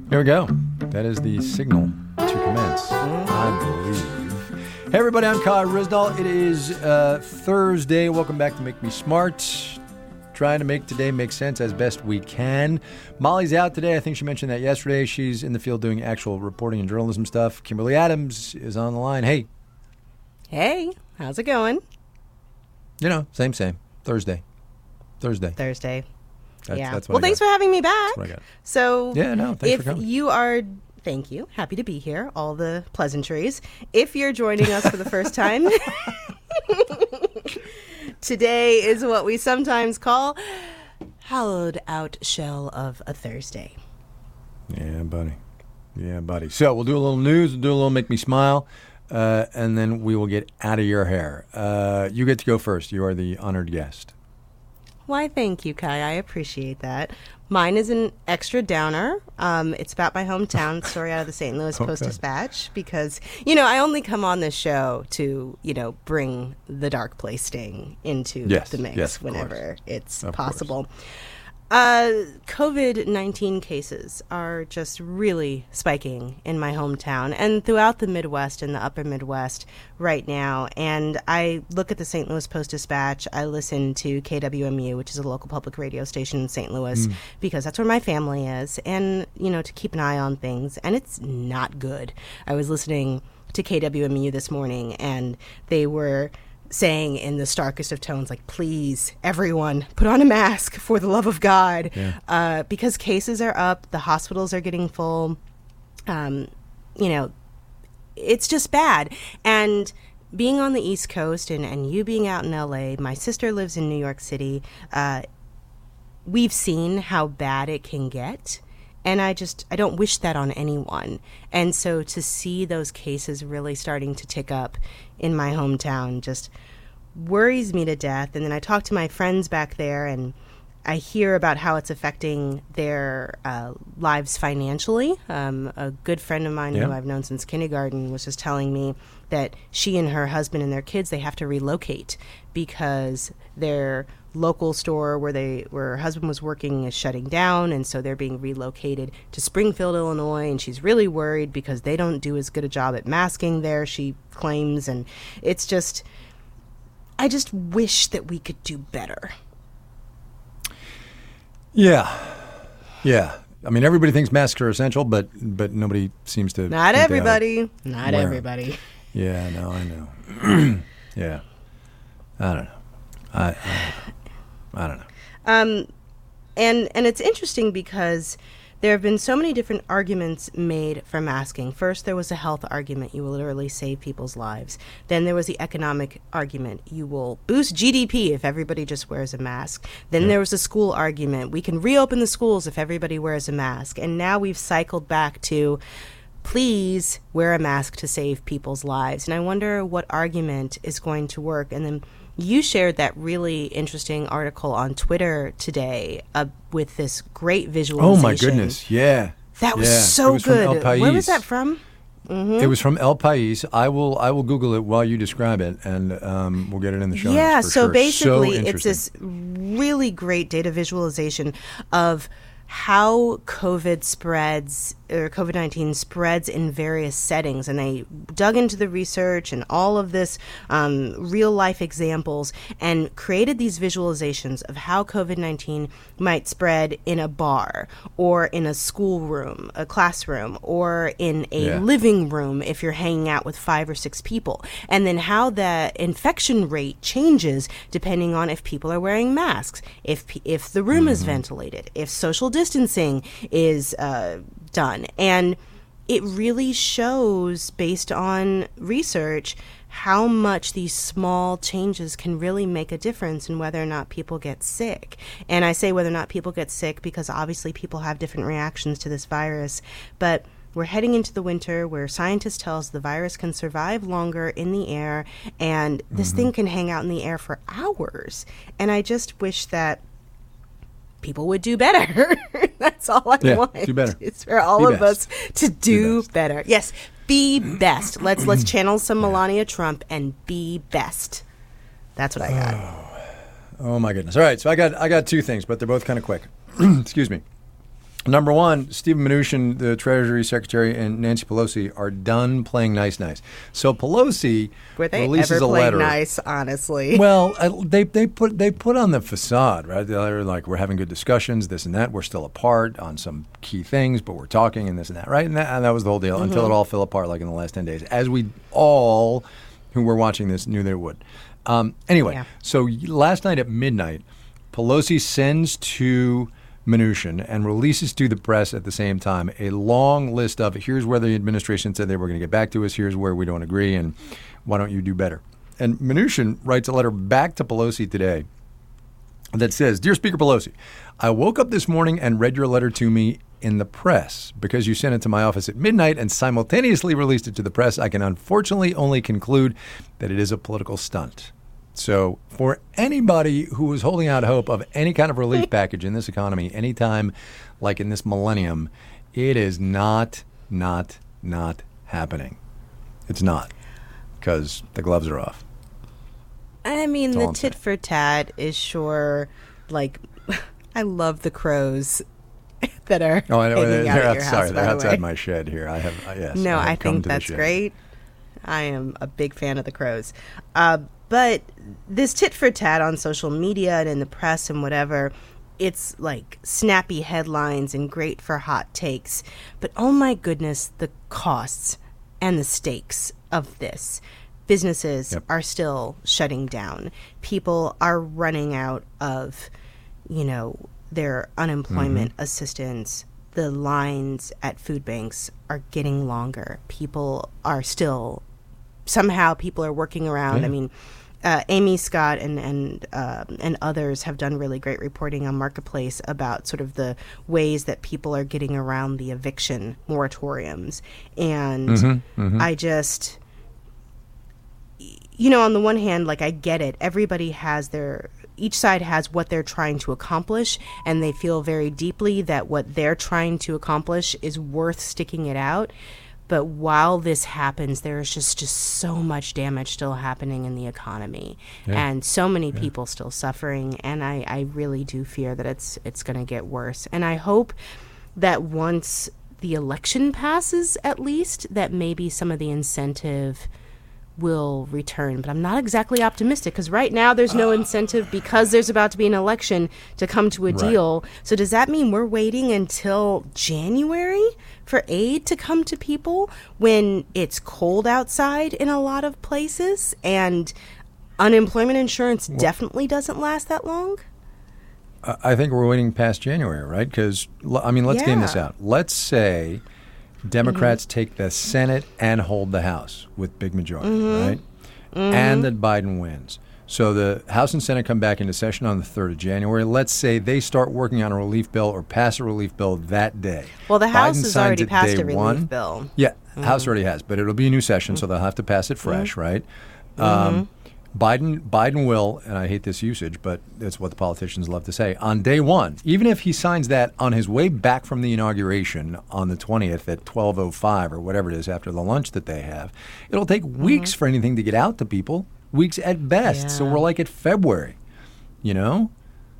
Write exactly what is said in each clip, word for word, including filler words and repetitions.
Here we go. That is the signal to commence, I believe. Hey, everybody, I'm Kai Ryssdal. It is uh, Thursday. Welcome back to Make Me Smart. Trying to make today make sense as best we can. Molly's out today. I think she mentioned that yesterday. She's in the field doing actual reporting and journalism stuff. Kimberly Adams is on the line. Hey. Hey, how's it going? You know, same, same. Thursday. Thursday. Thursday. That's, yeah. That's what well, I thanks got. for having me back. That's what I got. So, yeah, no, thanks if for coming. you are, thank you, happy to be here. All the pleasantries. If you're joining us for the first time, today is what we sometimes call hollowed out shell of a Thursday. Yeah, buddy. Yeah, buddy. So we'll do a little news, we'll do a little make me smile, uh, and then we will get out of your hair. Uh, you get to go first. You are the honored guest. Why, thank you, Kai. I appreciate that. Mine is an extra downer. Um, it's about my hometown, story out of the Saint Louis Okay. Post-Dispatch, because, you know, I only come on this show to, you know, bring the dark place sting into Yes, the mix yes, of whenever course. it's Of possible. Uh, COVID nineteen cases are just really spiking in my hometown and throughout the Midwest and the upper Midwest right now. And I look at the Saint Louis Post-Dispatch. I listen to K W M U, which is a local public radio station in Saint Louis, Mm. because that's where my family is. And, you know, to keep an eye on things. And it's not good. I was listening to K W M U this morning, and they were saying in the starkest of tones, like, please, everyone, put on a mask for the love of God, Yeah. uh, because cases are up, the hospitals are getting full. Um, you know, it's just bad. And being on the East Coast and, and you being out in L A, my sister lives in New York City. Uh, we've seen how bad it can get. And I just, I don't wish that on anyone. And so to see those cases really starting to tick up in my hometown just worries me to death. And then I talk to my friends back there, and I hear about how it's affecting their uh, lives financially. Um, a good friend of mine Yeah. who I've known since kindergarten was just telling me that she and her husband and their kids, they have to relocate because their local store where they where her husband was working is shutting down, and so they're being relocated to Springfield, Illinois, and she's really worried because they don't do as good a job at masking there, she claims. And it's just, I just wish that we could do better. Yeah. Yeah. I mean, everybody thinks masks are essential, but but nobody seems to. Not think they ought to everybody. Not wear 'em. everybody. Yeah, no, I know. Yeah. I don't know. I, I don't know. I don't know. Um, and and it's interesting because there have been so many different arguments made for masking. First, there was a health argument. You will literally save people's lives. Then there was the economic argument. You will boost G D P if everybody just wears a mask. Then Yeah. there was the school argument. We can reopen the schools if everybody wears a mask. And now we've cycled back to, please wear a mask to save people's lives. And I wonder what argument is going to work. And then you shared that really interesting article on Twitter today uh, with this great visualization. Oh, my goodness. Yeah. That was Yeah. so It was from good. El Where was País. that from? It was from El País. I will I will Google it while you describe it, and um, we'll get it in the show Yeah, notes for so sure. basically So it's this interesting. really great data visualization of how COVID spreads, or COVID nineteen spreads in various settings. And they dug into the research and all of this um, real life examples and created these visualizations of how COVID nineteen might spread in a bar or in a schoolroom, a classroom, or in a Yeah. living room if you're hanging out with five or six people. And then how the infection rate changes depending on if people are wearing masks, if pe- if the room is ventilated, if social distancing is uh, done. And it really shows, based on research, how much these small changes can really make a difference in whether or not people get sick. And I say whether or not people get sick because obviously people have different reactions to this virus. But we're heading into the winter where scientists tell us the virus can survive longer in the air, and this Mm-hmm. thing can hang out in the air for hours. And I just wish that people would do better. That's all I Yeah, want. do better. It's for all Be of best. us to do best. better. Yes, be best. Let's let's channel some Melania Trump and be best. That's what I got. Oh my goodness! All right, so I got I got two things, but they're both kind of quick. Excuse me. Number one, Steven Mnuchin, the Treasury Secretary, and Nancy Pelosi are done playing nice, nice. So Pelosi Were they releases ever a playing letter. nice, honestly? Well, uh, they they put they put on the facade, right? They're like, we're having good discussions, this and that. We're still apart on some key things, but we're talking and this and that, right? And that, and that was the whole deal Mm-hmm. until it all fell apart, like in the last ten days, as we all who were watching this knew they would. Um, anyway, Yeah. so last night at midnight, Pelosi sends to Mnuchin and releases to the press at the same time a long list of here's where the administration said they were going to get back to us, here's where we don't agree, and why don't you do better? And Mnuchin writes a letter back to Pelosi today that says, Dear Speaker Pelosi, I woke up this morning and read your letter to me in the press. Because you sent it to my office at midnight and simultaneously released it to the press, I can unfortunately only conclude that it is a political stunt. So for anybody who was holding out hope of any kind of relief package in this economy, anytime like in this millennium, it is not, not, not happening. It's not, because the gloves are off. I mean, That's all the I'm tit for tat is sure, like, I love the crows that are Oh, I know. hanging They're, out at out, your sorry, house, they're by the outside way. my shed here. I have, uh, yes. No, I, have I come think to the that's shed. great. I am a big fan of the crows. Uh, but this tit for tat on social media and in the press and whatever, it's like snappy headlines and great for hot takes. But oh my goodness, the costs and the stakes of this. Businesses Yep. are still shutting down. People are running out of, you know, their unemployment Mm-hmm. assistance. The lines at food banks are getting longer. People are still, somehow people are working around. Yeah. I mean, uh, Amy Scott and and uh, and others have done really great reporting on Marketplace about sort of the ways that people are getting around the eviction moratoriums. And Mm-hmm, mm-hmm. I just, you know, on the one hand, like, I get it. Everybody has their, each side has what they're trying to accomplish, and they feel very deeply that what they're trying to accomplish is worth sticking it out. But while this happens, there is just, just so much damage still happening in the economy, Yeah. and so many people still suffering. And I, I really do fear that it's it's going to get worse. And I hope that once the election passes, at least, that maybe some of the incentive will return. But I'm not exactly optimistic, because right now there's no incentive because there's about to be an election to come to a Right. deal. So does that mean we're waiting until January for aid to come to people when it's cold outside in a lot of places, and unemployment insurance definitely doesn't last that long? I I think we're waiting past January, right? Because, I mean, let's game this Yeah. out. Let's say Democrats take the Senate and hold the House with big majority, right? And that Biden wins. So the House and Senate come back into session on the third of January. Let's say they start working on a relief bill or pass a relief bill that day. Well, the House Biden has signs already it passed day a relief one. bill. Yeah, House already has, but it'll be a new session, so they'll have to pass it fresh, right? Um, Biden Biden will, and I hate this usage, but it's what the politicians love to say, on day one, even if he signs that on his way back from the inauguration on the twentieth at twelve oh five or whatever it is after the lunch that they have, it'll take weeks for anything to get out to people, weeks at best. So Yeah. we're like at February, you know?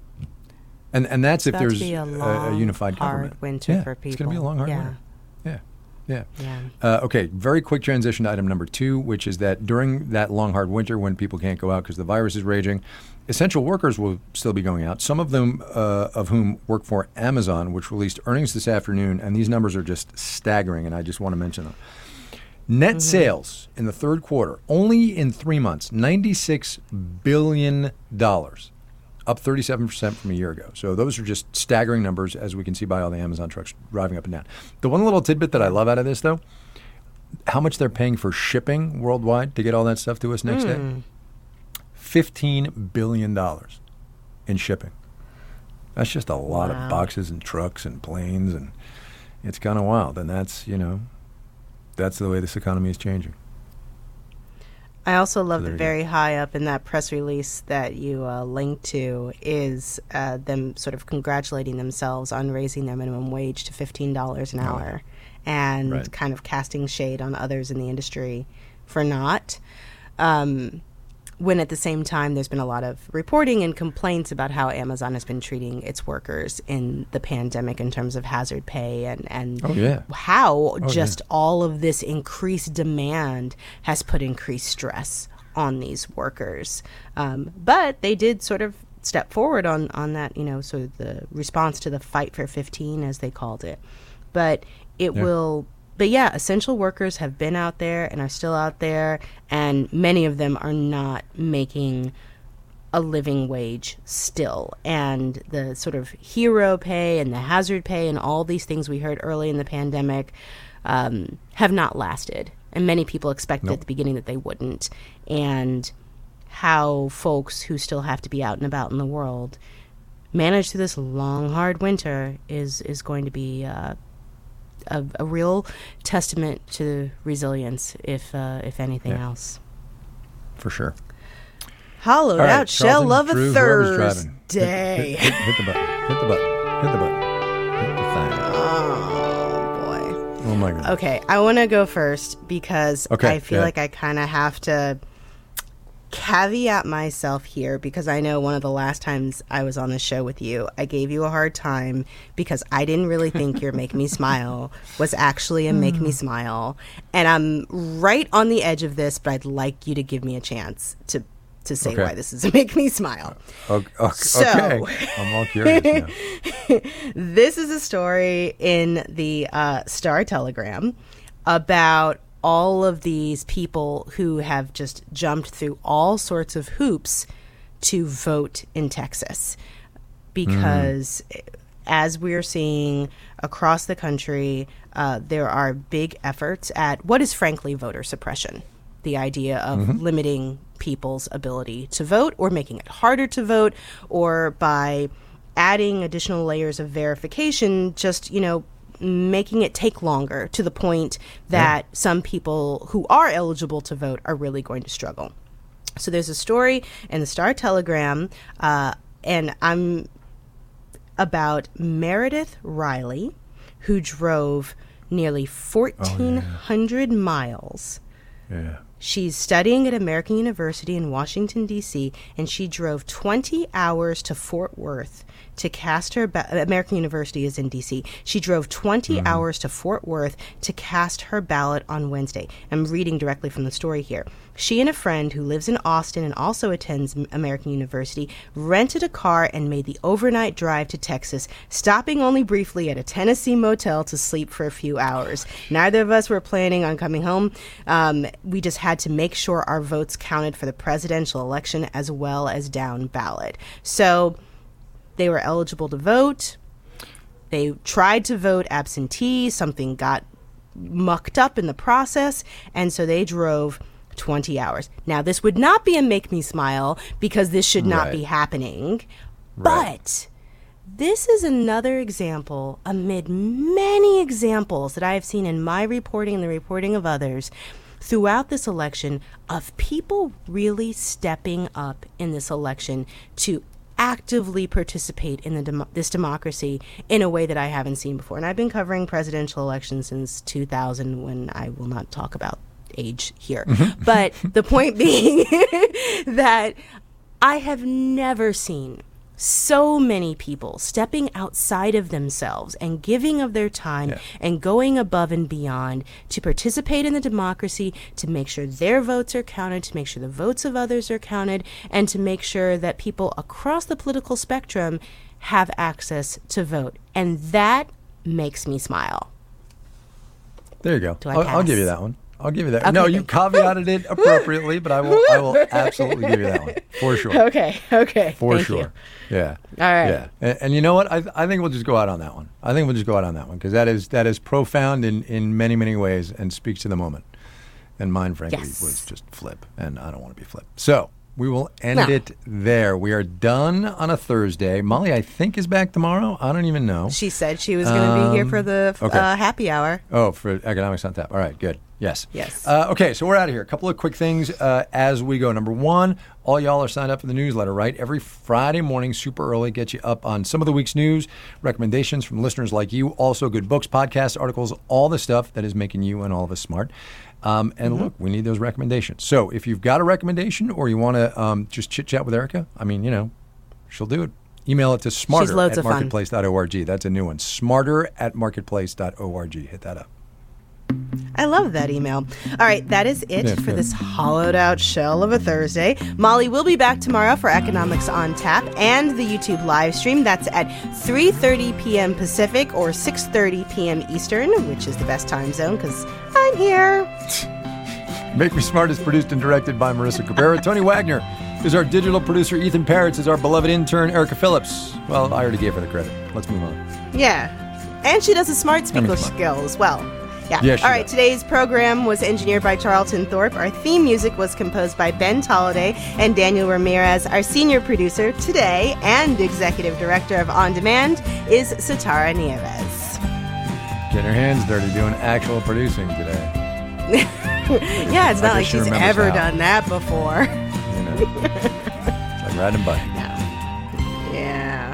And and that's if about to there's be a a, a long, unified hard government. winter yeah, for It's going to be a people. long, hard Yeah. winter. Yeah. Yeah. Yeah. Uh, okay, very quick transition to item number two, which is that during that long, hard winter when people can't go out because the virus is raging, essential workers will still be going out, some of them uh, of whom work for Amazon, which released earnings this afternoon, and these numbers are just staggering, and I just want to mention them. Net sales in the third quarter, only in three months, ninety-six billion dollars. Up thirty-seven percent from a year ago. So those are just staggering numbers, as we can see by all the Amazon trucks driving up and down. The one little tidbit that I love out of this, though, how much they're paying for shipping worldwide to get all that stuff to us next day? fifteen billion dollars in shipping. That's just a lot Wow. of boxes and trucks and planes, and it's kind of wild. And that's, you know, that's the way this economy is changing. I also love So there that you go. very high up in that press release that you uh, linked to is uh, them sort of congratulating themselves on raising their minimum wage to fifteen dollars an Oh, hour, and right. kind of casting shade on others in the industry for not. Um, when at the same time there's been a lot of reporting and complaints about how Amazon has been treating its workers in the pandemic in terms of hazard pay and, and oh, yeah. how oh, just yeah. all of this increased demand has put increased stress on these workers. Um, but they did sort of step forward on, on that, you know, sort of the response to the Fight for fifteen, as they called it. But it yeah. will... But yeah, essential workers have been out there and are still out there, and many of them are not making a living wage still. And the sort of hero pay and the hazard pay and all these things we heard early in the pandemic um, have not lasted. And many people expected nope. at the beginning that they wouldn't. And how folks who still have to be out and about in the world manage through this long, hard winter is, is going to be... Uh, A, a real testament to resilience, if uh, if anything yeah. else. For sure. Hollowed right, out shell Charlton, of a Drew, whoever's Thursday. Hit, hit, hit, hit the button. Hit the button. Hit the button. Hit the thing. Oh boy. Oh my god. Okay, I want to go first because okay, I feel like I kind of have to caveat myself here, because I know one of the last times I was on the show with you, I gave you a hard time because I didn't really think your Make Me Smile was actually a Make Me Smile. And I'm right on the edge of this, but I'd like you to give me a chance to to say okay. why this is a Make Me Smile. Okay. okay. So, I'm all curious now. This is a story in the uh, Star Telegram about all of these people who have just jumped through all sorts of hoops to vote in Texas. Because mm. as we're seeing across the country, uh, there are big efforts at what is frankly voter suppression. The idea of mm-hmm. limiting people's ability to vote, or making it harder to vote, or by adding additional layers of verification, just, you know, making it take longer, to the point that yeah. some people who are eligible to vote are really going to struggle. So there's a story in the Star Telegram, uh, and I'm about Meredith Riley, who drove nearly fourteen hundred oh, yeah. miles. Yeah. She's studying at American University in Washington, D C, and she drove twenty hours to Fort Worth to cast her ba- American University is in D C. She drove twenty mm-hmm. hours to Fort Worth to cast her ballot on Wednesday. I'm reading directly from the story here. She and a friend who lives in Austin and also attends American University rented a car and made the overnight drive to Texas, stopping only briefly at a Tennessee motel to sleep for a few hours. Neither of us were planning on coming home. Um, we just had to make sure our votes counted for the presidential election as well as down ballot. So they were eligible to vote. They tried to vote absentee. Something got mucked up in the process, and so they drove twenty hours. Now, this would not be a Make Me Smile, because this should not right. be happening. Right. But this is another example amid many examples that I have seen in my reporting and the reporting of others throughout this election of people really stepping up in this election to actively participate in the dem- this democracy in a way that I haven't seen before. And I've been covering presidential elections since two thousand, when I will not talk about age here. Mm-hmm. But the point being that I have never seen so many people stepping outside of themselves and giving of their time yeah. and going above and beyond to participate in the democracy, to make sure their votes are counted, to make sure the votes of others are counted, and to make sure that people across the political spectrum have access to vote. And that makes me smile. There you go. Do I I'll, pass? I'll give you that one. I'll give you that. Okay, no, you caveated it appropriately, but I will I will absolutely give you that one. For sure. Okay, okay. For Thank sure. You. Yeah. All right. Yeah. And, and you know what? I I think we'll just go out on that one. I think we'll just go out on that one, because that is that is profound in, in many, many ways and speaks to the moment. And mine, frankly, yes. was just flip, and I don't want to be flip. So we will end no. it there. We are done on a Thursday. Molly, I think, is back tomorrow. I don't even know. She said she was going to um, be here for the okay. uh, happy hour. Oh, for Economics on Tap. All right, good. Yes. Yes. Uh, okay, so we're out of here. A couple of quick things uh, as we go. Number one, all y'all are signed up for the newsletter, right? Every Friday morning, super early, get you up on some of the week's news, recommendations from listeners like you, also good books, podcasts, articles, all the stuff that is making you and all of us smart. Um, and mm-hmm. look, we need those recommendations. So if you've got a recommendation or you want to um, just chit-chat with Erica, I mean, you know, she'll do it. Email it to smarter at marketplace dot org. That's a new one. Smarter at marketplace dot org. Hit that up. I love that email. All right, that is it Yeah, for good. this hollowed out shell of a Thursday. Molly will be back tomorrow for Economics on Tap and the YouTube live stream. That's at three thirty p.m. Pacific or six thirty p.m. Eastern, which is the best time zone because I'm here. Make Me Smart is produced and directed by Marissa Cabrera. Tony Wagner is our digital producer. Ethan Parrots is our beloved intern. Erica Phillips. Well, I already gave her the credit. Let's move on. Yeah. And she does a smart speaker I mean, come on. skill as well. Yeah. Yeah, she All right. does. Today's program was engineered by Charlton Thorpe. Our theme music was composed by Ben Tolliday and Daniel Ramirez. Our senior producer today and executive director of On Demand is Satara Nieves. Getting her hands dirty doing actual producing today. Yeah, it's I not like guess she she's remembers ever how. done that before. You know, it's like riding a bike. Yeah.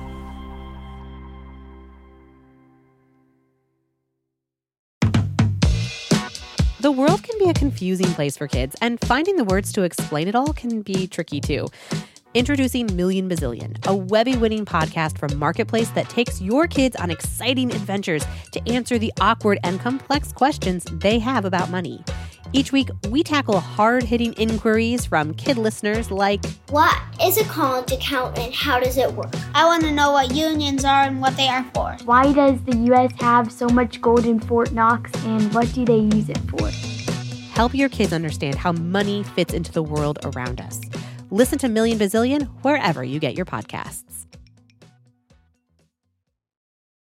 The world can be a confusing place for kids, and finding the words to explain it all can be tricky too. Introducing Million Bazillion, a Webby-winning podcast from Marketplace that takes your kids on exciting adventures to answer the awkward and complex questions they have about money. Each week, we tackle hard-hitting inquiries from kid listeners like, What is a college account and how does it work? I want to know what unions are and what they are for. Why does the U S have so much gold in Fort Knox, and what do they use it for? help your kids understand how money fits into the world around us. Listen to Million Bazillion wherever you get your podcasts.